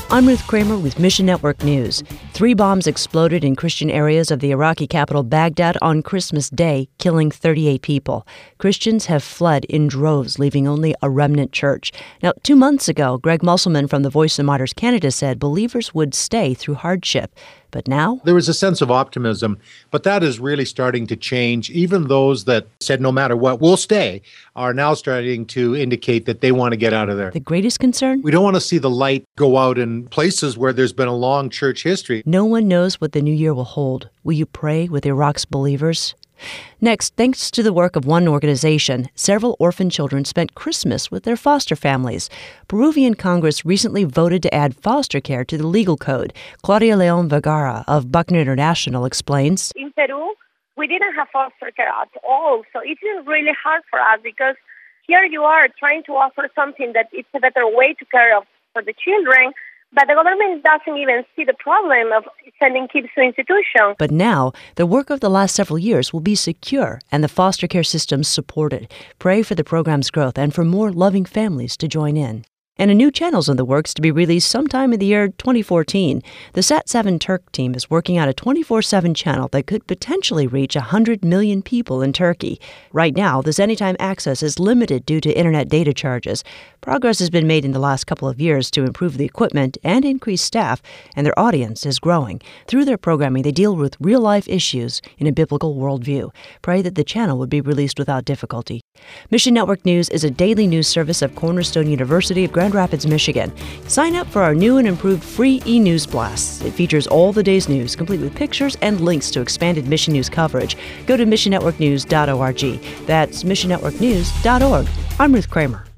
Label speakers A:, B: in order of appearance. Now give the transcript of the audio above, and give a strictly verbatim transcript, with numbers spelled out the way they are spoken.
A: I'm Ruth Kramer with Mission Network News. Three bombs exploded in Christian areas of the Iraqi capital Baghdad on Christmas Day, killing thirty-eight people. Christians have fled in droves, leaving only a remnant church. Now, two months ago, Greg Musselman from the Voice of Martyrs Canada said believers would stay through hardship. But now?
B: There was a sense of optimism, but that is really starting to change. Even those that said no matter what, we'll stay, are now starting to indicate that they want to get out of there.
A: The greatest concern?
B: We don't want to see the light go out in places where there's been a long church history.
A: No one knows what the new year will hold. Will you pray with Iraq's believers? Next, thanks to the work of one organization, several orphan children spent Christmas with their foster families. Peruvian Congress recently voted to add foster care to the legal code. Claudia Leon Vergara of Buckner International explains.
C: In Peru, we didn't have foster care at all, so it is really hard for us because here you are trying to offer something that it's a better way to care of for the children, but the government doesn't even see the problem of sending kids to institutions.
A: But now, the work of the last several years will be secure and the foster care systems supported. Pray for the program's growth and for more loving families to join in. And a new channel's in the works to be released sometime in the year twenty fourteen. The Sat seven Turk team is working on a twenty-four seven channel that could potentially reach one hundred million people in Turkey. Right now, this anytime access is limited due to internet data charges. Progress has been made in the last couple of years to improve the equipment and increase staff, and their audience is growing. Through their programming, they deal with real-life issues in a biblical worldview. Pray that the channel would be released without difficulty. Mission Network News is a daily news service of Cornerstone University of Grand Rapids, Michigan. Sign up for our new and improved free e-news blasts. It features all the day's news, complete with pictures and links to expanded Mission News coverage. Go to mission network news dot org. That's mission network news dot org. I'm Ruth Kramer.